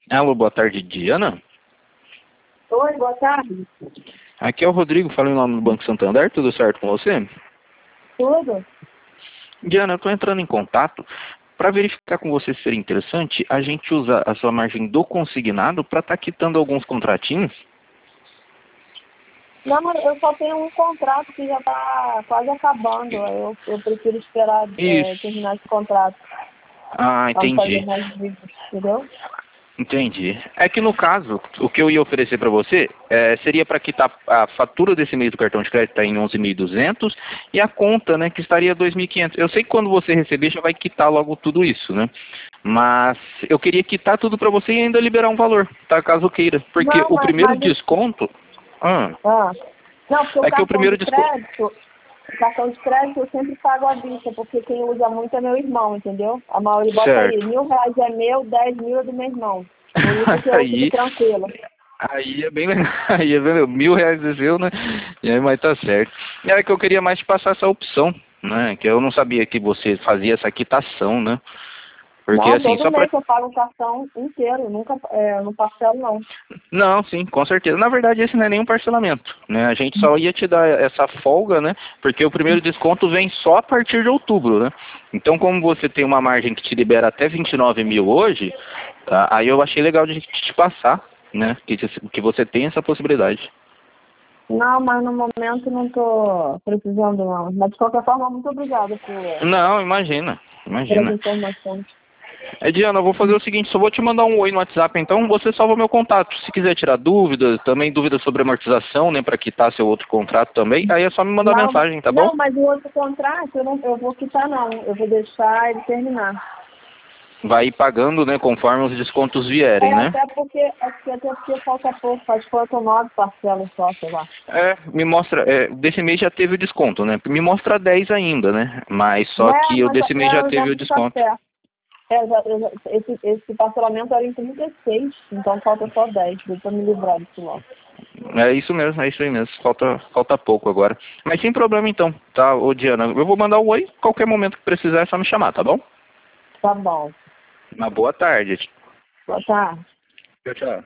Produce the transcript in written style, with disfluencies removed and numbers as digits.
Alô, boa tarde, Diana. Oi, boa tarde. Aqui é o Rodrigo, falando em nome do Banco Santander, tudo certo com você? Tudo? Diana, eu estou entrando em contato para verificar com você se seria interessante a gente usar a sua margem do consignado para estar quitando alguns contratinhos. Não, mas eu só tenho um contrato que já está quase acabando. Eu prefiro esperar Isso. terminar esse contrato Ah, para não fazer entendi. mais dívidas, entendeu? Entendi. É que no caso, o que eu ia oferecer para você seria para quitar a fatura desse mês do cartão de crédito está em 11.200 e a conta, né, que estaria 2.500. Eu sei que quando você receber já vai quitar logo tudo isso, né? Mas eu queria quitar tudo para você e ainda liberar um valor, tá? Caso queira. Porque Não, o primeiro mas desconto... Ah, ah, não, porque é que o primeiro desconto... o cartão de crédito eu sempre pago à vista, porque quem usa muito é meu irmão, entendeu? A maioria bota aí, Certo. R$ 1.000 é meu, 10.000 é do meu irmão. Por isso que eu fico Aí, tranquila. aí é bem legal. Aí é bem legal. R$ 1.000 é seu, né? E aí, mas tá certo. Era que eu queria mais te passar essa opção, né? Que eu não sabia que você fazia essa quitação, né? Porque Não, assim, todo só pra... mês eu pago o cartão inteiro, nunca, não parcelo não. Não, sim, com certeza. Na verdade, esse não é nenhum parcelamento, né? A gente só ia te dar essa folga, né? Porque o primeiro desconto vem só a partir de outubro, né? Então, como você tem uma margem que te libera até 29 mil hoje, tá? Aí eu achei legal de a gente te passar, né? Que você tem essa possibilidade. Não, mas no momento não estou precisando não. Mas de qualquer forma, muito obrigada Não, imagina, por as imagina. informações. Diana, eu vou fazer o seguinte, só vou te mandar um oi no WhatsApp, então você salva meu contato. Se quiser tirar dúvidas, também dúvidas sobre amortização, né, para quitar seu outro contrato também, aí é só me mandar Não, mensagem, tá bom? não, mas o outro contrato eu vou quitar não. Eu vou deixar ele terminar. Vai ir pagando, né, conforme os descontos vierem, né? Até porque falta pouco, acho que falta 9 parcelas só, sei lá. Me mostra, desse mês já teve o desconto, né? Me mostra 10 ainda, né? Mas só que o desse mês já Eu teve o lembro que tá desconto. certo. Esse parcelamento era em 36, então falta só 10. Deu para me livrar disso logo. É isso mesmo, é isso aí mesmo. Falta pouco agora. Mas sem problema então, tá, ô Diana? Eu vou mandar um oi, qualquer momento que precisar é só me chamar, tá bom? Tá bom. Uma boa tarde. Boa tarde. Tchau, tchau.